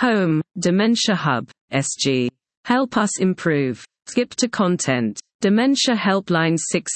Home, Dementia Hub, SG. Help us improve. Skip to content. Dementia Helpline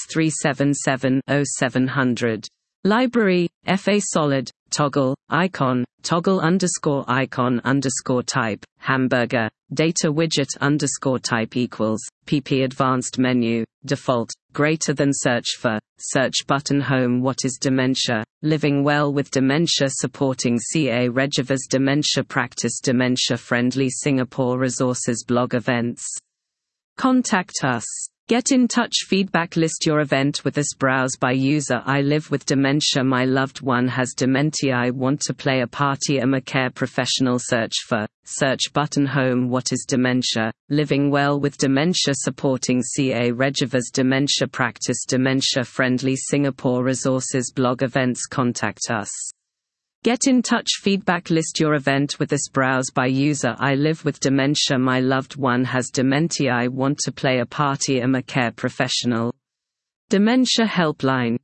6377-0700. Library, FA Solid, toggle, icon, toggle_icon_type, hamburger, data widget _type equals, pp advanced menu, default, greater than search button home. What is dementia? Living well with dementia, supporting CA Regivas dementia practice, dementia friendly Singapore resources, blog events. Contact us. Get in touch. Feedback. List your event with us. Browse by user. I live with dementia. My loved one has dementia. I want to play a party. Am a care professional. Search button home. What is dementia? Living well with dementia, supporting CA Regivas dementia practice, dementia friendly Singapore resources, blog events. Contact us. Get in touch. Feedback. List your event with us. Browse by user. I live with dementia. My loved one has dementia. I want to play a party. Am a care professional. Dementia Helpline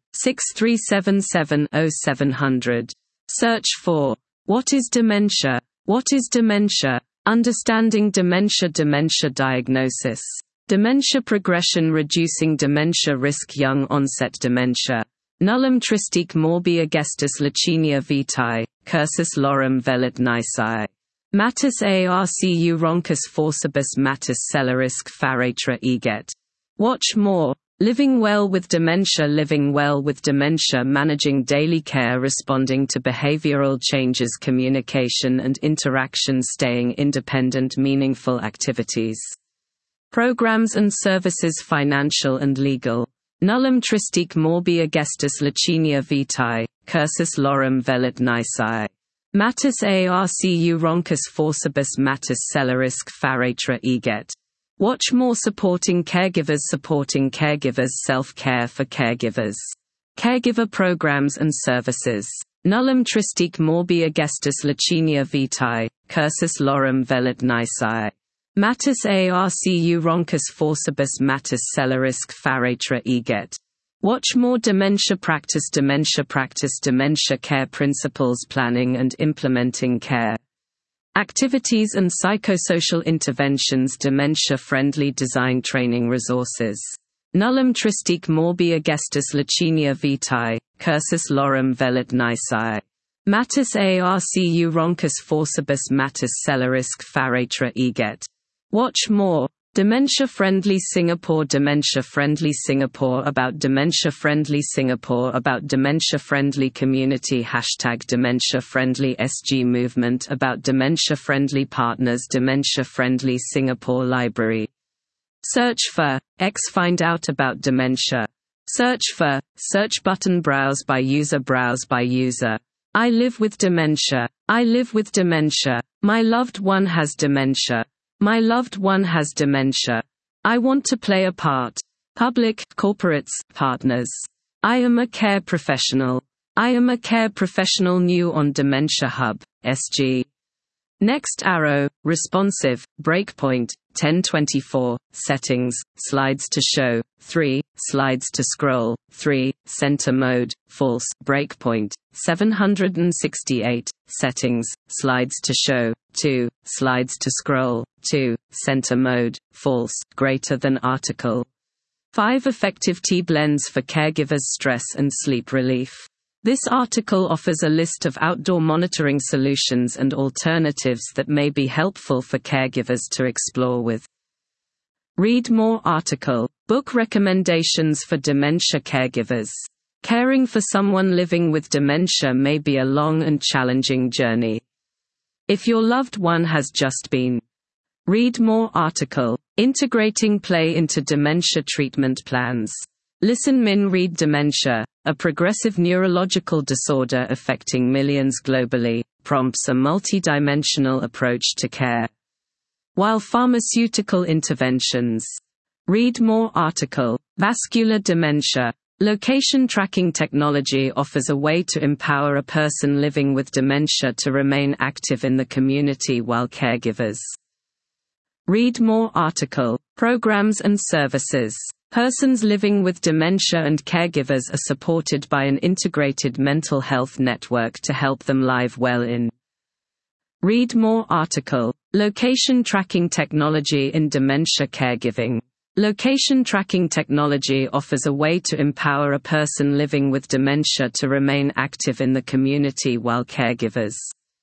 6377-0700. Search for what is dementia? What is dementia? Understanding dementia. Dementia diagnosis. Dementia progression. Reducing dementia risk. Young onset dementia. Nullum tristique morbi agestis leucemia vitae, cursus lorem velit nisi. Matis arcu roncus forcibus matis celerisk faratra eget. Watch more. Living well with dementia. Living well with dementia, managing daily care, responding to behavioral changes, communication and interaction, staying independent, meaningful activities. Programs and services, financial and legal. Nullum tristique morbi agestis leucemia vitae, cursus lorem velit nisi. Matis arcu roncus forcibus matis celerisk faratra eget. Watch more. Supporting caregivers. Supporting caregivers, self-care for caregivers. Caregiver programs and services. Nullum tristique morbi agestis leucemia vitae, cursus lorem velit nisi. Matis arcu roncus forcibus matis celerisk faratra eget. Watch more. Dementia practice. Dementia practice. Dementia care principles, planning and implementing care activities and psychosocial interventions. Dementia friendly design training resources. Nullum tristique morbi agestis leucemia vitae, cursus lorem velit nisi. Matis arcu roncus forcibus matis celerisk faratra eget. Watch more. Dementia-friendly Singapore. Dementia-friendly Singapore. About dementia-friendly Singapore. About dementia-friendly community. #dementia-friendly SG movement. About dementia-friendly partners. Dementia-friendly Singapore Library. Search for find out about dementia. Search for search button. Browse by user. Browse by user. I live with dementia. I live with dementia. My loved one has dementia. My loved one has dementia. I want to play a part. Public, corporates, partners. I am a care professional. I am a care professional. New on Dementia Hub, SG. Next arrow, responsive, breakpoint, 1024, settings, slides to show, 3, slides to scroll, 3, center mode, false, breakpoint, 768, settings, slides to show, 2, slides to scroll, 2, center mode, false, greater than article. 5 effective tea blends for caregivers' stress and sleep relief. This article offers a list of outdoor monitoring solutions and alternatives that may be helpful for caregivers to explore with. Read more article. Book recommendations for dementia caregivers. Caring for someone living with dementia may be a long and challenging journey. If your loved one has just been. Read more article. Integrating play into dementia treatment plans. Listen Min Read Dementia, a progressive neurological disorder affecting millions globally, prompts a multidimensional approach to care. While pharmaceutical interventions. Read more article. Vascular dementia. Location tracking technology offers a way to empower a person living with dementia to remain active in the community while caregivers. Read more article. Programs and services. Persons living with dementia and caregivers are supported by an integrated mental health network to help them live well in Read more article. Location tracking technology in dementia caregiving. Location tracking technology offers a way to empower a person living with dementia to remain active in the community while caregivers.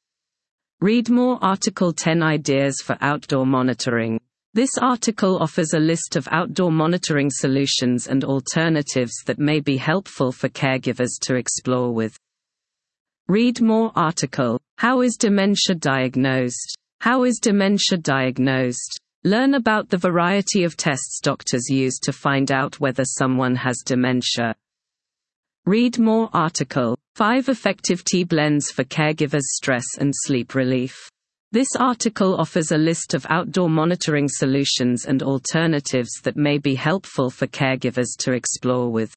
Read more article 10 Ideas for outdoor monitoring. This article offers a list of outdoor monitoring solutions and alternatives that may be helpful for caregivers to explore with. Read more article. How is dementia diagnosed? How is dementia diagnosed? Learn about the variety of tests doctors use to find out whether someone has dementia. Read more article. 5 effective tea blends for caregivers' stress and sleep relief. This article offers a list of outdoor monitoring solutions and alternatives that may be helpful for caregivers to explore with.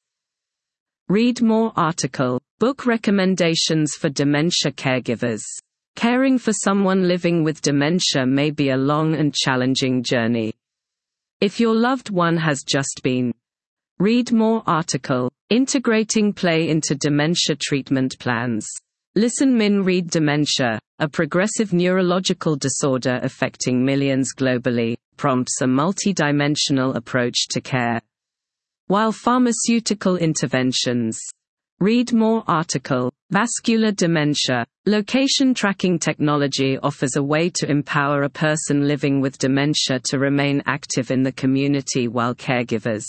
Read more article. Book recommendations for dementia caregivers. Caring for someone living with dementia may be a long and challenging journey. If your loved one has just been. Read more article. Integrating play into dementia treatment plans. Listen Min Read Dementia, a progressive neurological disorder affecting millions globally, prompts a multidimensional approach to care. While pharmaceutical interventions. Read more article. Vascular dementia. Location tracking technology offers a way to empower a person living with dementia to remain active in the community while caregivers.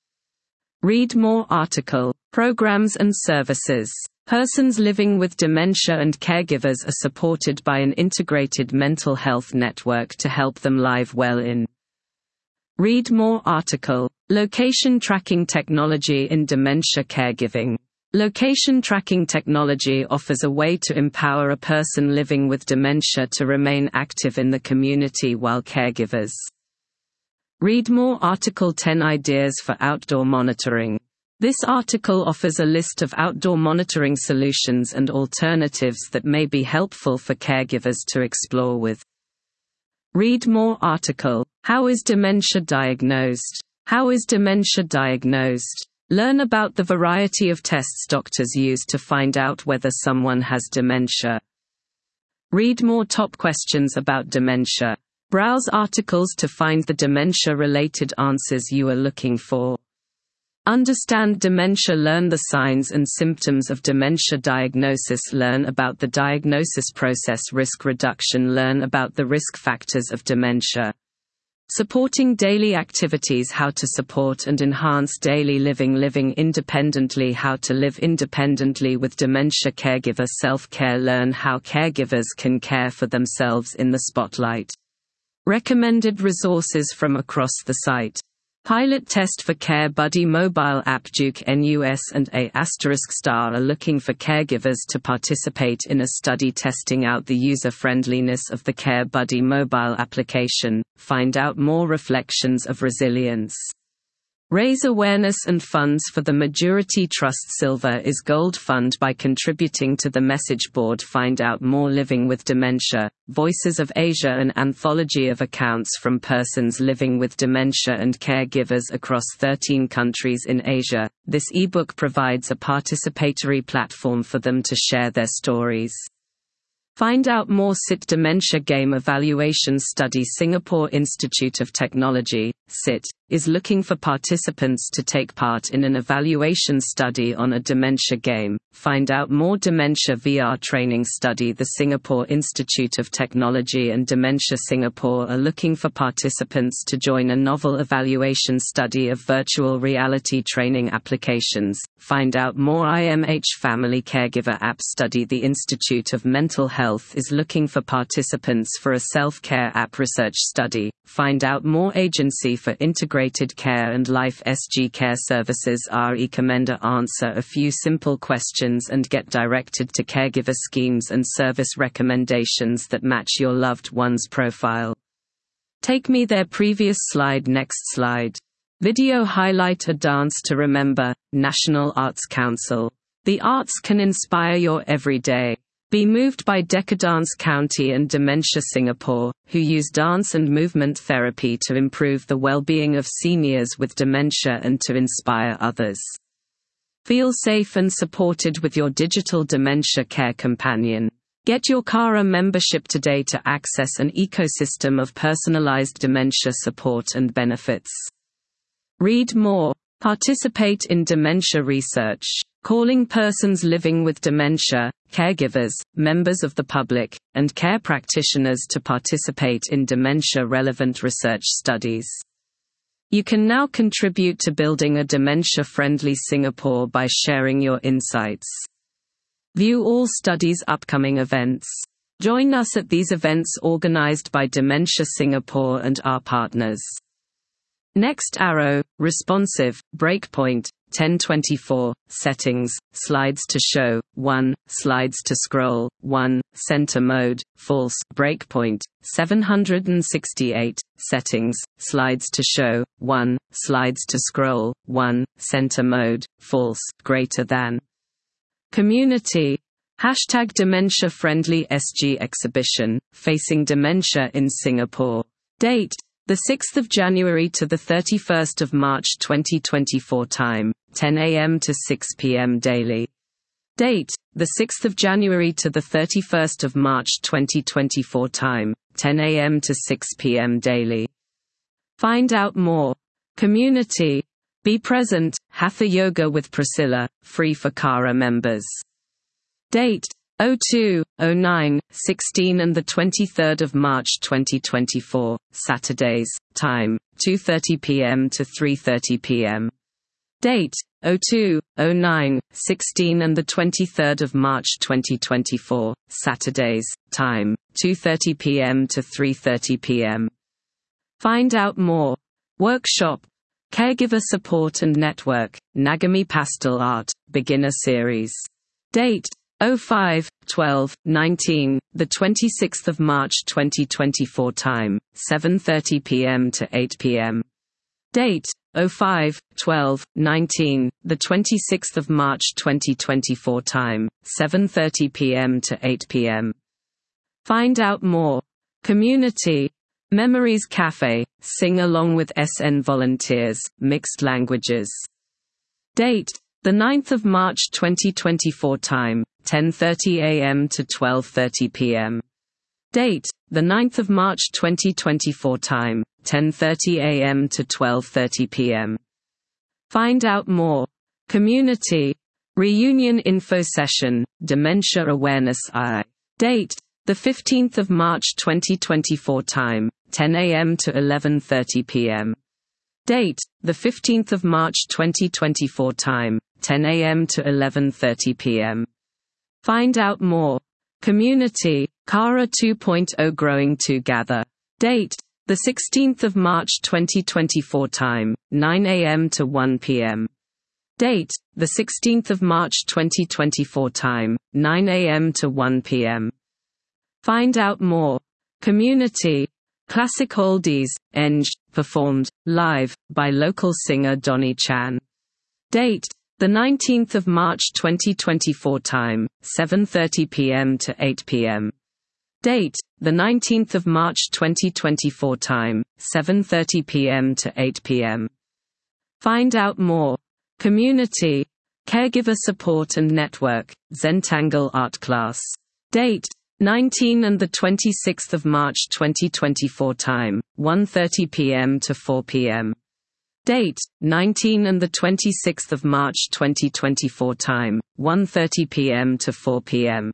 Read more article. Programs and services. Persons living with dementia and caregivers are supported by an integrated mental health network to help them live well in. Read more article. Location tracking technology in dementia caregiving. Location tracking technology offers a way to empower a person living with dementia to remain active in the community while caregivers. Read more article 10 Ideas for outdoor monitoring. This article offers a list of outdoor monitoring solutions and alternatives that may be helpful for caregivers to explore with. Read more article. How is dementia diagnosed? How is dementia diagnosed? Learn about the variety of tests doctors use to find out whether someone has dementia. Read more top questions about dementia. Browse articles to find the dementia-related answers you are looking for. Understand dementia. Learn the signs and symptoms of dementia. Diagnosis. Learn about the diagnosis process. Risk reduction. Learn about the risk factors of dementia. Supporting daily activities. How to support and enhance daily living. Living independently. How to live independently with dementia. Caregiver self-care. Learn how caregivers can care for themselves in the spotlight. Recommended resources from across the site. Pilot test for Care Buddy mobile app. Duke NUS and A** are looking for caregivers to participate in a study testing out the user-friendliness of the Care Buddy mobile application. Find out more. Reflections of resilience. Raise awareness and funds for the Majority Trust Silver is Gold Fund by contributing to the message board. Find out more. Living with Dementia, Voices of Asia, an anthology of accounts from persons living with dementia and caregivers across 13 countries in Asia. This ebook provides a participatory platform for them to share their stories. Find out more. SIT Dementia Game Evaluation Study. Singapore Institute of Technology, SIT, is looking for participants to take part in an evaluation study on a dementia game. Find out more. Dementia VR Training Study. The Singapore Institute of Technology and Dementia Singapore are looking for participants to join a novel evaluation study of virtual reality training applications. Find out more. IMH Family Caregiver App Study. The Institute of Mental Health is looking for participants for a self-care app research study. Find out more. Agency for Integrated Care and Life SG Care Services recommender. Answer a few simple questions and get directed to caregiver schemes and service recommendations that match your loved one's profile. Take me there. Previous slide. Next slide. Video highlight. A Dance to Remember, National Arts Council. The arts can inspire your everyday. Be moved by Decadence County and Dementia Singapore, who use dance and movement therapy to improve the well-being of seniors with dementia and to inspire others. Feel safe and supported with your digital dementia care companion. Get your Kara membership today to access an ecosystem of personalized dementia support and benefits. Read more. Participate in dementia research. Calling persons living with dementia, caregivers, members of the public, and care practitioners to participate in dementia-relevant research studies. You can now contribute to building a dementia-friendly Singapore by sharing your insights. View all studies' upcoming events. Join us at these events organized by Dementia Singapore and our partners. Next arrow, responsive, breakpoint, 1024, settings, slides to show, 1, slides to scroll, 1, center mode, false, breakpoint, 768, settings, slides to show, 1, slides to scroll, 1, center mode, false, greater than. Community. Hashtag Dementia Friendly SG Exhibition, Facing Dementia in Singapore. Date, 6 January to 31 March 2024. Time, 10 a.m. to 6 p.m. daily. Date, 6 January to 31 March 2024. Time, 10 a.m. to 6 p.m. daily. Find out more. Community. Be present, Hatha Yoga with Priscilla, free for Kara members. Date, 02/09/16 and 23 March 2024, Saturdays, time, 2:30 p.m. to 3:30 p.m. Date, 02/09/16 and 23 March 2024, Saturdays, time, 2:30 p.m. to 3:30 p.m. Find out more. Workshop. Caregiver Support and Network, Nagami Pastel Art, Beginner Series. Date, 05/12/19, 26 March 2024. Time, 7:30 p.m. to 8 p.m. Date, 05/12/19, 26 March 2024. Time, 7:30 p.m. to 8 p.m. Find out more. Community. Memories Cafe, sing along with SN volunteers, mixed languages. Date, 9 March 2024. Time, 10:30 a.m. to 12:30 p.m. Date, 9 March 2024. Time, 10:30 a.m. to 12:30 p.m. Find out more. Community. Reunion Info Session, Dementia Awareness I. Date, 15 March 2024. Time, 10 a.m. to 11:30 p.m. Date, 15 March 2024. Time, 10 a.m. to 11:30 p.m. Find out more. Community. Kara 2.0 Growing Together. Date, 16 March 2024. Time, 9 a.m. to 1 p.m. Date, 16 March 2024. Time, 9 a.m. to 1 p.m. Find out more. Community. Classic Oldies, Eng, performed, live, by local singer Donnie Chan. Date, 19 March 2024. Time, 7:30 p.m. to 8 p.m. Date, 19 March 2024. Time, 7:30 p.m. to 8 p.m. Find out more. Community. Caregiver Support and Network, Zentangle Art Class. Date, 19 and 26 March 2024. Time, 1:30 p.m. to 4 p.m. Date, 19 and 26 March 2024. Time, 1:30 p.m. to 4 p.m.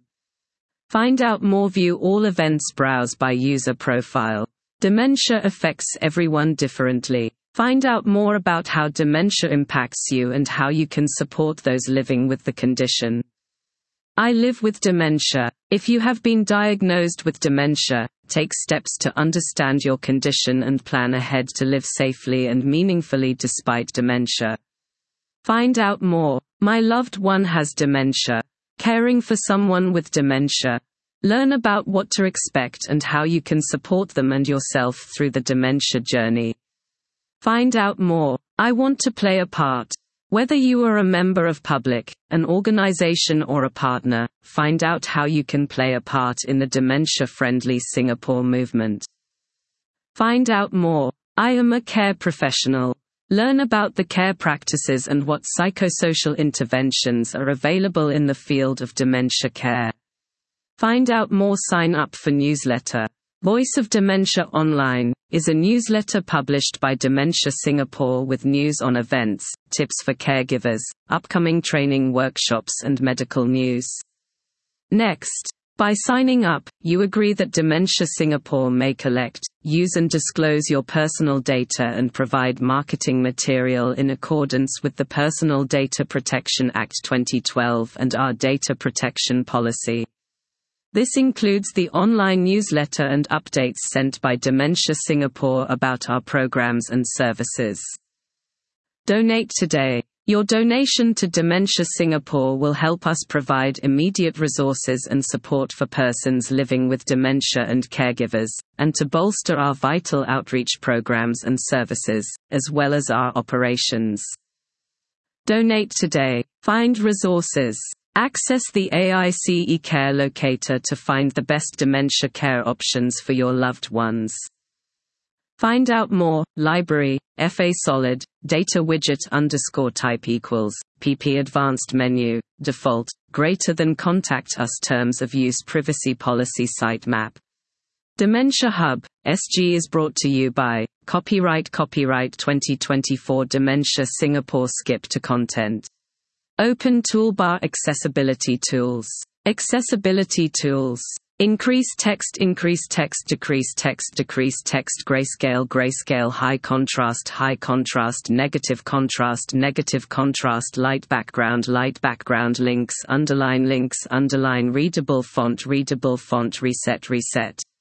Find out more. View all events. Browse by user profile. Dementia affects everyone differently. Find out more about how dementia impacts you and how you can support those living with the condition. I live with dementia. If you have been diagnosed with dementia, take steps to understand your condition and plan ahead to live safely and meaningfully despite dementia. Find out more. My loved one has dementia. Caring for someone with dementia. Learn about what to expect and how you can support them and yourself through the dementia journey. Find out more. I want to play a part. Whether you are a member of public, an organization or a partner, find out how you can play a part in the dementia-friendly Singapore movement. Find out more. I am a care professional. Learn about the care practices and what psychosocial interventions are available in the field of dementia care. Find out more. Sign up for newsletter. Voice of Dementia Online is a newsletter published by Dementia Singapore with news on events, tips for caregivers, upcoming training workshops and medical news. Next, by signing up, you agree that Dementia Singapore may collect, use and disclose your personal data and provide marketing material in accordance with the Personal Data Protection Act 2012 and our data protection policy. This includes the online newsletter and updates sent by Dementia Singapore about our programs and services. Donate today. Your donation to Dementia Singapore will help us provide immediate resources and support for persons living with dementia and caregivers, and to bolster our vital outreach programs and services, as well as our operations. Donate today. Find resources. Access the AICE Care Locator to find the best dementia care options for your loved ones. Find out more. Library, FA Solid, Data Widget _type equals, PP Advanced Menu, Default, greater than Contact Us Terms of Use Privacy Policy Sitemap. Dementia Hub, SG is brought to you by Copyright 2024 Dementia Singapore. Skip to content. Open Toolbar. Accessibility tools. Accessibility tools. Increase text, decrease text, decrease text, grayscale, high contrast, negative contrast, light background, links, underline, readable font, reset.